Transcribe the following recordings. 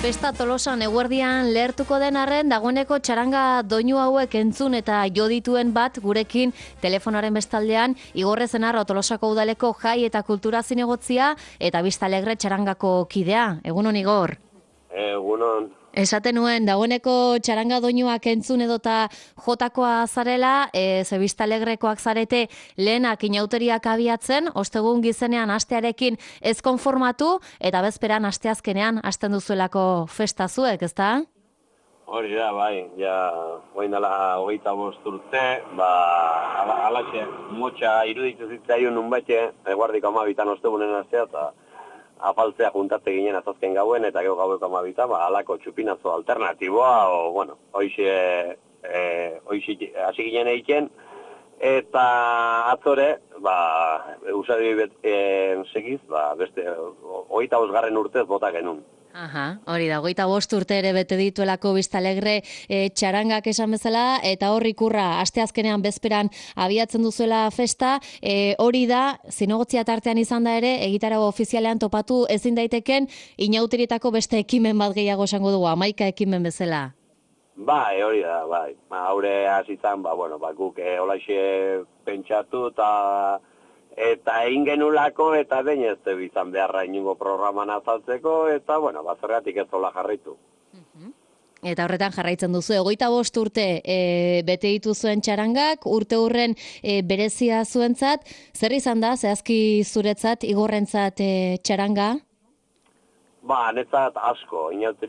Festa Tolosan eguerdian lehertuko den arren, dagoeneko txaranga doinu hauek entzun eta jo dituen bat gurekin telefonoaren bestaldean Igor Ezenarro Tolosako udaleko jai eta kultura zinegotzia eta Vista Alegre txarangako kidea. Egunon, Igor? Egunon. Esaten nuen, dagoeneko txaranga doinuak entzun edota jotakoa zarela, ze Vista Alegrekoak zarete lehenak inauteriak abiatzen, ostegun gizenean astearekin ez konformatu, eta bezperan asteazkenean hasten duzuelako festa zuek, ezta? Hori da, bai, ja, guain dela 25 urte, alaxe, motxa iruditu zitzaion nunbaite, eguardiko 12 ostegunen astea, eta apaltzea juntatze ginen azazken gauen, eta gero gaueko 12, alako txupinazo alternatiboa, hoixe hasi ginen egiten, eta atzore, usari segiz, beste, 25 urtez bota genuen. Aha, hori da, 25 urte ere bete dituelako Vista Alegre txarangak esan bezala, eta hor ikurra, asteazkenean bezperan abiatzen duzuela festa, hori da, zinegotzia tartean izan da ere, egitarago ofizialean topatu ezin daiteken, inauterietako beste ekimen bat gehiago esango dugu, 11 ekimen bezala. Bai, hori da, bai. Haure hasizan, guk holaxe pentsatu eta egin genulako, eta behin ez bizan beharra inungo programan azaltzeko, eta, zergatik ez zola jarraitu. Eta horretan jarraitzen duzu, 25 urte bete dituzuen txarangak, urte hurren berezia zuentzat, zer izan da, zehazki zuretzat, Igorrentzat txaranga? Netzat asko,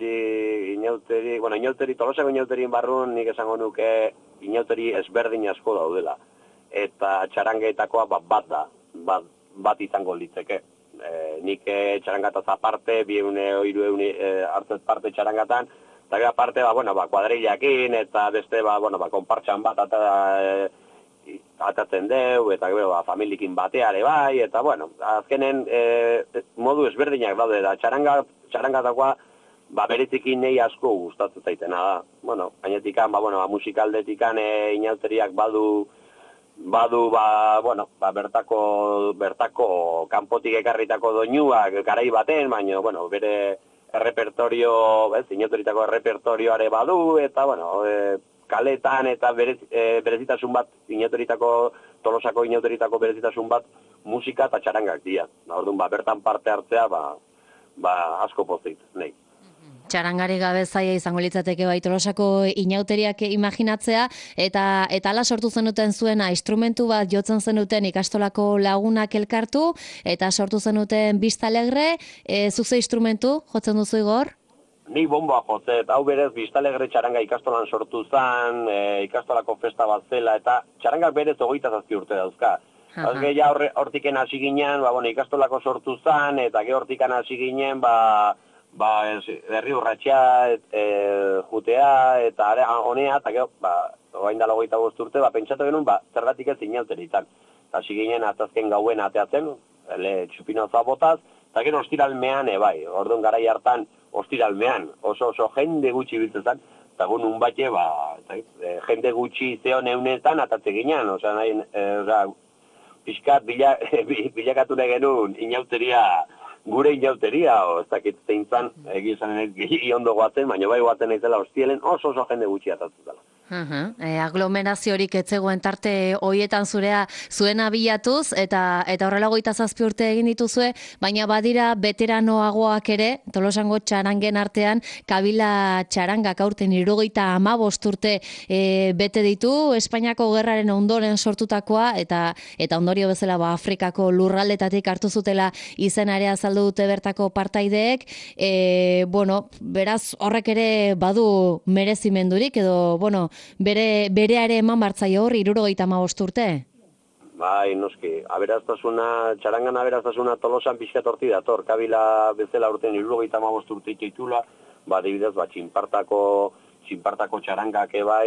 Tolosako inauterien barrun nik esango nuke inauteri ezberdin asko daudela. Eta txarangeetakoa bat da, bat izango litzeke. Nik txarangataz aparte, 200 hartzet parte txarangatan, eta gero aparte, kuadrillakin, eta beste, konpartxan bat atatzen deu, eta gero, familikin bateare bai, eta, azkenen modu ezberdinak daude, da txarangatakoa, berezikin nahi asko gustatzen zaitena da. Gainetikan, musikaldetikan inauteriak badu, bertako kanpotik ekarritako doinuak garai baten, baina, bere errepertorio, inauteritako errepertorioare badu, eta, kaletan eta berezitasun bat, Tolosako inauteritako berezitasun bat, musika eta txarangak dira. Orduan, bertan parte hartzea, asko pozik, nahi. Txarangari gabe zaila izango litzateke bai Tolosako inauteriak imaginatzea, eta ala sortu zenuten zuena, instrumentu bat jotzen zenuten ikastolako lagunak elkartu, eta sortu zenuten Vista Alegre, zuk ze instrumentu jotzen duzu, Igor? Nik bomboa jotzet, hau berez Vista Alegre txaranga ikastolan sortu zen, ikastolako festa bat zela, eta txarangak berez 27 urte dauzka. Ja hortiken hasi ginen, ikastolako sortu zen, eta ge hortikan hasi ginen, herri urratxea, jutea, eta honea, eta gero, oain dala 25 urte, pentsatu genuen, zergatik ez inauteritan. Hasi ginen atazken gauen ateatzen, txupinoza botaz, eta gero ostiralmean, orduan garai hartan, ostiralmean, oso jende gutxi biltzen, eta gu nun bate, jende gutxi zeon eunetan atatze ginen, pixkat bilakatu nahi genuen gure inauteria, ez dakit zein zan, egizan ondo goatzen, baina bai goatzen naizela hostielen oso jende gutxi atatzen dela. Aglomeraziorik etzegoen tarte hoietan zuen abiatuz, eta horrela 27 urte egin dituzue, baina badira veteranoagoak ere, Tolosango txarangen artean, Kabila txarangak aurten 75 urte bete ditu, Espainiako gerraren ondoren sortutakoa, eta ondorio bezala Afrikako lurraldetatik hartu zutela izenare azaldu dute bertako partaideek, beraz horrek ere badu merezimendurik, edo, bereare eman bartzaio hor 75 urte? Bai, noski, txarangan aberastasuna Tolosan pixkat horti dator, Kabila bezala urten 75 urte ititula, adibidez, txinpartako txarangak ebai,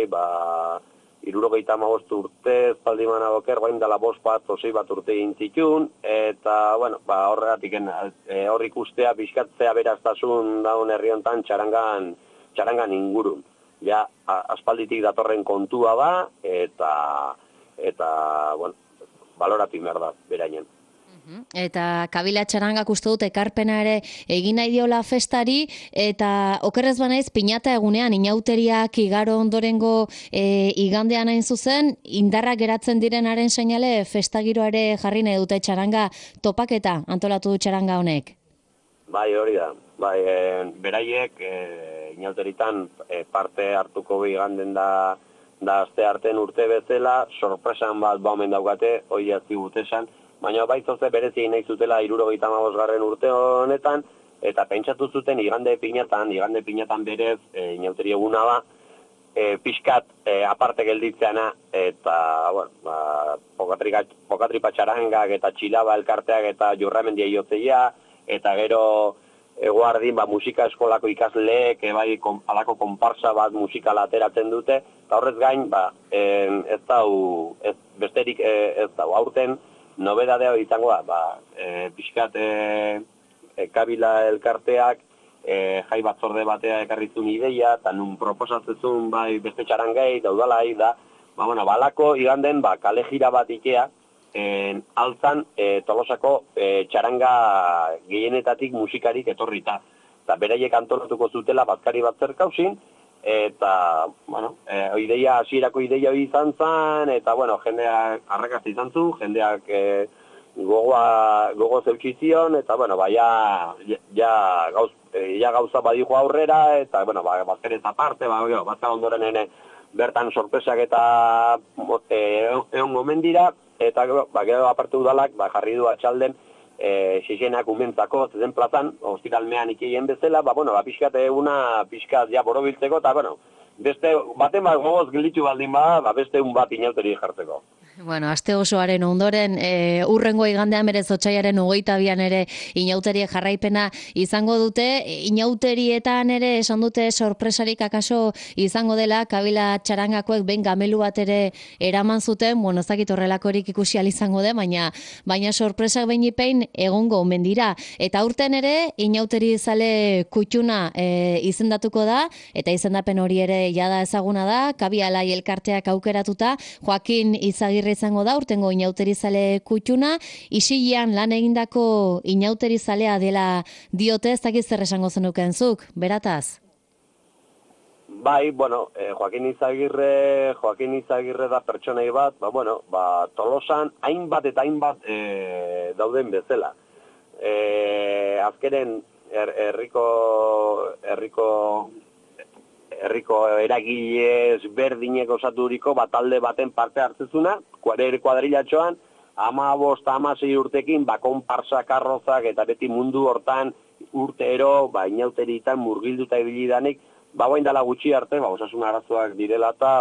75 urte, espaldiman aboker, guain dela 5 bat, 6 bat urte intzitun, eta, horregatik hor ikustea, pixkatzea aberastasuna daun herri hontan txarangan ingurun. Ja, aspalditik datorren kontua da, eta baloratu behar da, berainen. Eta Kabila Txarangak uste dut ekarpena ere egin nahi diola festari, eta okerrez banaiz piñata egunean inauteriak igaro ondorengo igandean hain zuzen, indarrak geratzen direnaren seinale festagiroare jarri nahi dute Txaranga topaketa antolatu du Txaranga honek. Bai, hori da. Bai, beraiek inauteritan parte hartuko iganden da aste arten urte bezala, sorpresan bat baumen daukate, hori azigutezan, baina baitzoze berezi nahi zutela 75. urte honetan, eta pentsatu zuten igande pinatan berez, inauteri eguna da, pixkat aparte gelditzeana, eta, bueno, Pokatripa Txarangak eta Txilaba elkarteak eta Jurramendia iotzea, eta gero eguardin musika eskolako ikasleek bai alako konparsa bat musikala ateratzen dute, eta horrez gain ez dau, besterik ez dau, aurten nobedadea izango da, pixkat Kabila elkarteak jai batzorde batea ekarrizun ideia, eta nun proposatzezun beste txarangei, daudalai da, balako iganden kale jira bat ikea, altzan Tolosako txaranga gehienetatik musikarik etorrita. Eta beraiek antolatuko zutela bazkari bat zerkauzin, eta, hasierako ideia hori izan zen, eta, jendeak arrakazta izan zu, jendeak gogo zeutxizion, eta, ja gauza badijo aurrera, eta, bazkarez aparte, bazkar ondoren ene bertan sorpresak eta egon gomen dira, eta gero aparte udalak jarri du atxalden xixenak umentzako zezen plazan, ostiralmean ikeien bezala, pixkat eguna pixkat ja borobiltzeko, eta beste baten gogoz gelditu baldin beste bat inauteri jartzeko. Bueno, aste osoaren ondoren, urrengo igandean berez otsailaren 22an ere inauteriek jarraipena izango dute, inauterietan ere esan dute sorpresarik akaso izango dela, Kabila Txarangakoek behin gamelu bat ere eraman zuten, ez dakit horrelakorik ikusi ahal izango de, baina sorpresak behin ipein egongo omen dira. Eta urten ere, inauteri zale kutxuna izendatuko da, eta izendapen hori ere jada ezaguna da, Kabialai elkarteak aukeratuta, Joakin Izagirre izango da, urtengo inauterizale kutxuna, isilean lan egindako inauterizalea dela diote, ez dakit zer esango zenuken zuk, berataz? Bai, Joakin Izagirre da pertsonei bat, Tolosan hainbat eta hainbat dauden bezala. Azkenen herriko eragilez berdinek osaturiko talde baten parte hartzezuna, kuadrilatxoan, 15-16 urtekin, konparsa karrozak eta beti mundu hortan urtero, inauteritan murgilduta ibilidanik, guain dala gutxi arte, osasun arazoak direla eta,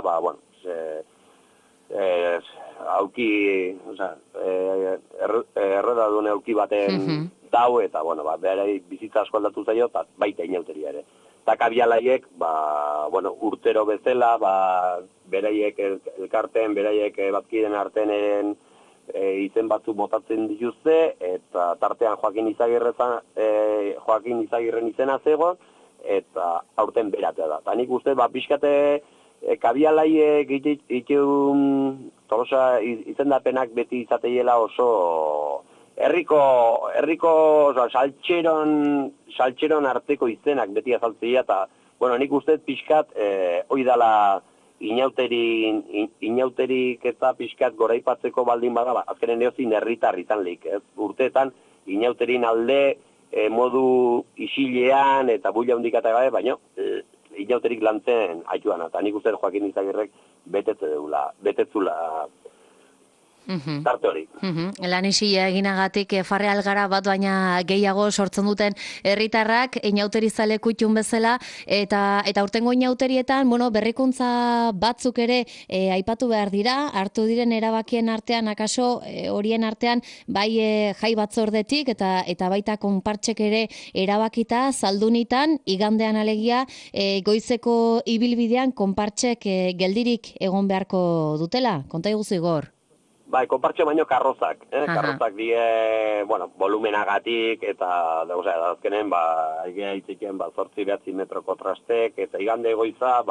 auki, erredadune auki baten dau, eta, behar bizitza asko aldatu zaio, eta baita inauteria ere. Eta Kabialaiek, urtero bezala, beraiek elkarten, beraiek batkiden artenen izen batzuk botatzen dituzte, eta tartean Joakin Izagirren izena zegoen, eta aurten beratea da. Eta nik uste, pixkate Kabialaiek itxeun Tolosa izendapenak beti izateiela oso herriko saltxeron arteko izenak beti azaltzea, eta, nik uste pixkat, hoi dala inauterik eta pixkat goraipatzeko baldin bada, azkenen neozin herritar izan lehik, urteetan inauterin alde modu isilean eta buila hundikata gabe, baina inauterik lantzen aituan, eta nik uste Joakin Izagirrek betetzula tarte hori. Lan isila eginagatik farre algara bat baina gehiago sortzen duten herritarrak inauterizale kutxun bezala, eta urtengo inauterietan, berrikuntza batzuk ere aipatu behar dira, hartu diren erabakien artean, akaso horien artean, bai jai batzordetik eta baita konpartxek ere erabakita, zaldunitan, igandean alegia, goizeko ibilbidean konpartxek geldirik egon beharko dutela. Konta iguzu Igor. Bai, konpartxe baino karrozak. Karrozak die, volumenagatik, eta, azkenen, egia hitziken, 8-9 metroko trastek, eta igande goiza,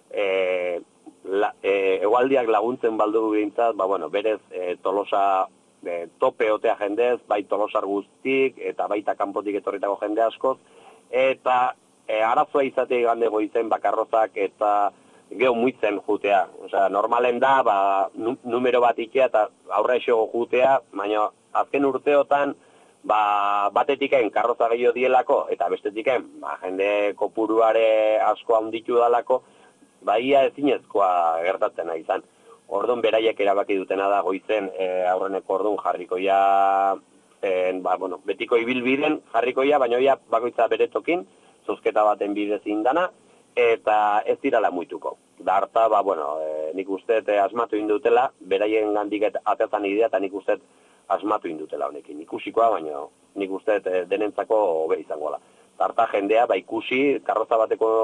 egualdiak laguntzen baldu gintzat, berez, Tolosa tope otea jendez, bai Tolosar guztik, eta baita kanpotik etorritako jende askoz, eta arazoa izatea igande goizen bakarrozak eta geho muitzen jutea. Osea, normalen da, numero bat ikea eta aurra esego jutea, baina azken urteotan, batetiken karroza gehiago dielako, eta bestetiken, jende kopuruare asko handitu dalako, ia ezinezkoa gertatzen nahi izan. Orduan beraiek erabaki dutena da goizen aurreneko orduan jarrikoia, betiko ibilbiden jarrikoia, baina ia bakoitza bere tokin, zozketa baten bidez indana, eta ez dirala muituko. Da harta, nik uste asmatu indutela, beraien gandik atetan idea, eta nik uste asmatu indutela honekin. Ikusikoa, baina nik uste denentzako hobe izango da. Tarta jendea, ikusi, karroza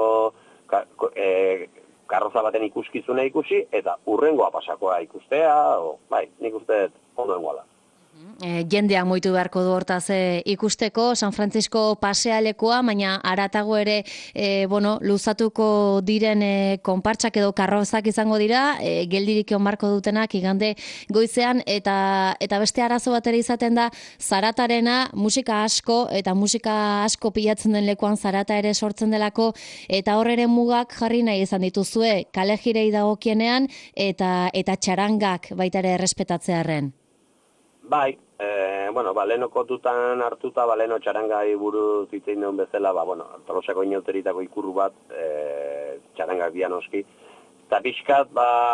baten ikuskizuna ikusi, eta urrengoa pasakoa ikustea, nik uste ondoengoa da. Jendeak moitu beharko du hortaz ikusteko, San Francisco pasealekoa, baina aratago ere luzatuko diren konpartsak edo karrozak izango dira, geldirik egon barko dutenak igande goizean, eta beste arazo bat ere izaten da zaratarena, musika asko, eta musika asko pilatzen den lekuan zarata ere sortzen delako, eta hor ere mugak jarri nahi izan dituzue, kale jirei dagokienean, eta txarangak baita ere errespetatzearren. Bai, leheno kontutan hartuta, leheno txarangai buruz itzein duen bezala, Tolosako inauteritako ikurru bat, txarangak dianoski. Eta pixkat,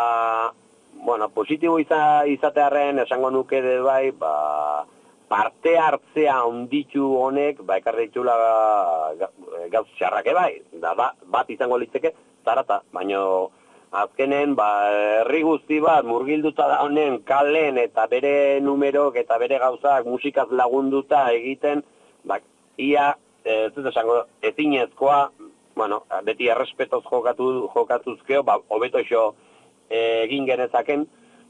positibo izatearen, esango nuke de bai, parte hartzea onditu honek, ekarri ditula gauz txarrake bai, bat izango litzeke, zarata, baina azkenen, herri guzti bat murgilduta da honen kalen eta bere numerok eta bere gauzak musikaz lagunduta egiten, ia, ez esango, ezinezkoa, beti errespetoz jokatuzkeo, hobeto iso egin genezaken,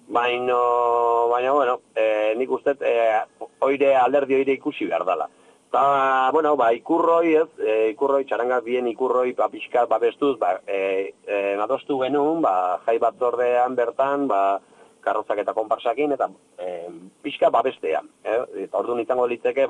baina, nik uste, alderdi oire ikusi behar dela. Eta, ikurroi, ikurroi, txarangak bien ikurroi, pixkat babestuz, adostu genuen, jai batzordean bertan, karrozak eta konparsakin, eta pixkat babestean. Eta orduan izango litzeke,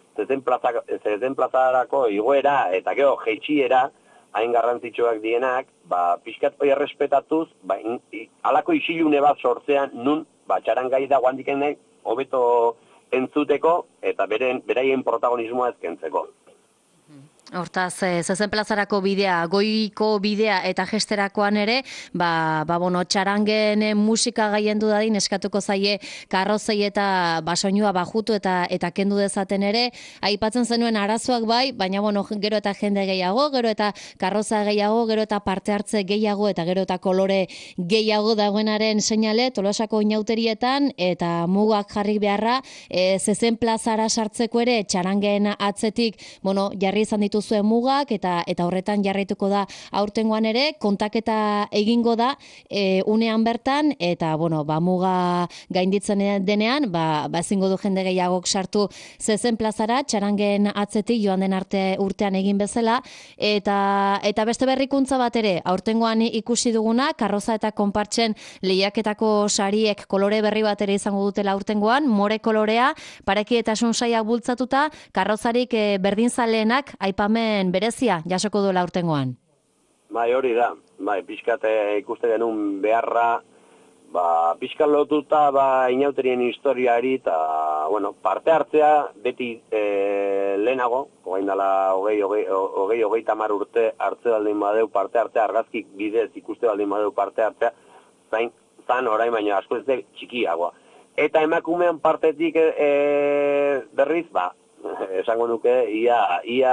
zezen plazarako igoera, eta gero, jeitxiera, hain garrantzitsuak dienak, pixkat hoi errespetatuz, alako isilune bat sortzean, nun, txarangai da guandiken hobeto entzuteko eta beraien protagonismoa ezkentzeko. Hortaz, zezen plazarako bidea, goiko bidea eta gesterakoan ere, txarangen musika gaiendu dadin eskatuko zaie karrozei eta soinua bajutu eta kendu dezaten ere, aipatzen zenuen arazoak bai, baina gero eta jende gehiago, gero eta karroza gehiago, gero eta parte hartze gehiago eta gero eta kolore gehiago dagoenaren seinale, Tolosako inauterietan eta mugak jarri beharra, zezen plazara sartzeko ere txarangen atzetik, jarri izan ditu zuen mugak eta horretan jarraituko da aurtengoan ere, kontaketa egingo da unean bertan eta muga gainditzen denean, ezingo du jende gehiagok sartu zezen plazara, txarangen atzetik joan den arte urtean egin bezala eta beste berrikuntza bat ere, aurtengoan ikusi duguna, karroza eta konpartsen lehiaketako sariek kolore berri bat ere izango dutela aurtengoan, more kolorea, parekietasun saiak bultzatuta, karrozarik berdinzaleenak aipamen berezia jasoko duela aurtengoan. Hori da. Pixkat ikuste genuen beharra, pixkat lotuta inauterien historiari eta, parte hartzea beti lehenago, hogein dela hogei tamar urte hartze baldin badeu parte hartzea, argazkik bidez ikuste baldin badeu parte hartzea, zan orain baina asko ez de txikiagoa. Eta emakumean partetik berriz, esango nuke, ia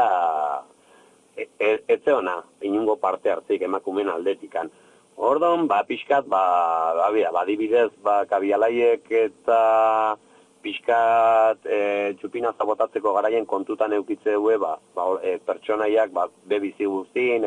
etzeona inungo parte hartzik emakumeen aldetikan. Orduan, pixkat, badibidez, kabialaiek eta pixkat txupina zabotatzeko garaien kontutan eukitze due, pertsonaiak bebizi guztin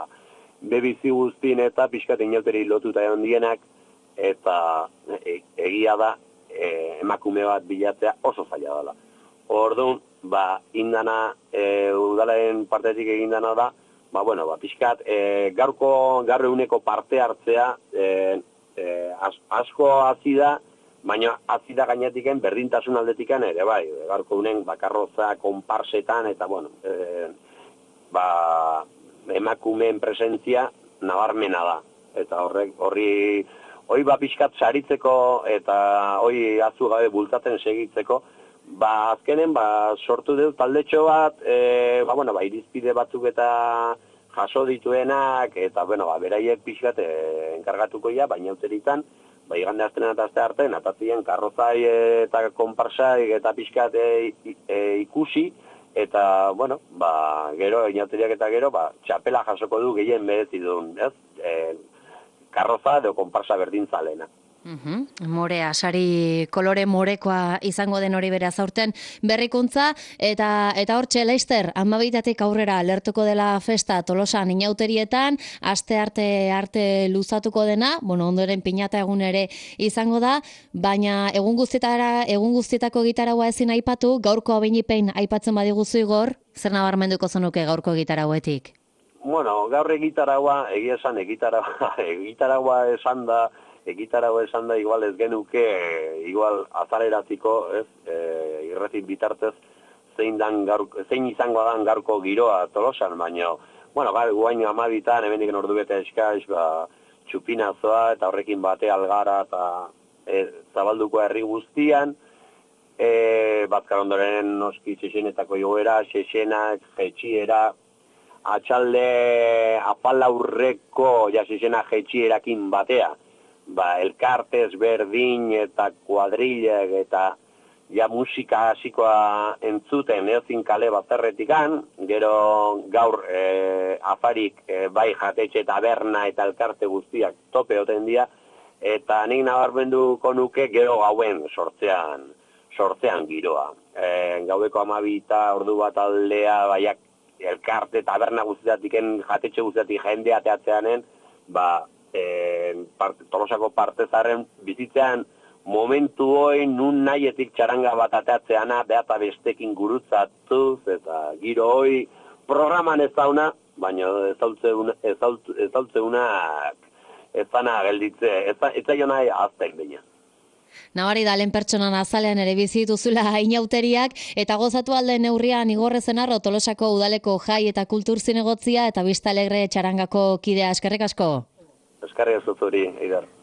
eta pixkat inauteri lotuta egon dienak, eta egia da emakume bat bilatzea oso zaila dela. Orduan, indana, udalaren partetik egindana da, pixkat, gaur eguneko parte hartzea asko hazi da, baina azida gainetiken berdintasun aldetikan ere, bai, gaurko unen bakarroza, konparsetan, eta bueno, emakumeen presentzia nabarmena da. Eta horri pixkat saritzeko eta hori azu gabe bultatzen segitzeko, azkenen sortu dut taldetxo bat, irizpide batzuk eta jaso dituenak, eta beraiek pixkat enkargatuko ja, baina uteritan, igande aztenen eta azte arte, natatzien karrozai eta konparsai eta pixkat ikusi, eta, gero, inauteriak eta gero, txapela jasoko du gehien merezi duen, ez? Karroza edo konparsa berdintzalena. Morea, sari kolore morekoa izango den hori beraz aurten berrikuntza, eta hortxe, Leister, 12 aurrera lertuko dela festa Tolosan inauterietan, aste arte luzatuko dena, ondoren pinata egun ere izango da, baina egun guztietako gitaraua ezin aipatu, gaurko abinipein aipatzen badiguzu Igor, zer nabarmenduko zenuke gaurko gitarauetik? Gaur egitaraua, egia esan egitaraua esan da igual ez genuke, igual azaleratiko, ez, irretin bitartez, zein izango dan gaurko giroa Tolosan, baina, guain 12 hemendik ordu bete eskaz, txupinazoa, eta horrekin bate algara, eta zabalduko herri guztian, Bazkar ondoren noski Xexenetako joera, Xexenak, Jetxiera, atxalde apalaurreko Xexena Jetxierakin batea, elkartez berdin eta kuadrilek eta musika hasikoa entzuten ezin kale bazterretikan, gero gaur afarik bai jatetxe taberna eta elkarte guztiak tope oten dira, eta nik nabarmenduko nuke gero gauen sortzean giroa. Gaueko 12 ordu bat aldea, baiak elkarte taberna guztiatiken jatetxe guztiatik jendea teatzeanen, Tolosako partezaren bizitzean momentu hoi nun naietik txaranga bat ateatzeana, beata bestekin gurutzatuz, eta giro hoi programan ez dauna, baina ezautzeunak ez dana gelditze, ez zailo nahi aztek baina. Nabari da, lehen pertsonan azalean ere bizituzula inauteriak, eta gozatu alde neurrian Igorrezen arro Tolosako udaleko jai eta kultur zinegotzia eta Vista Alegre txarangako kidea. Eskerrik asko. Eskerrik asko zuri, Eider.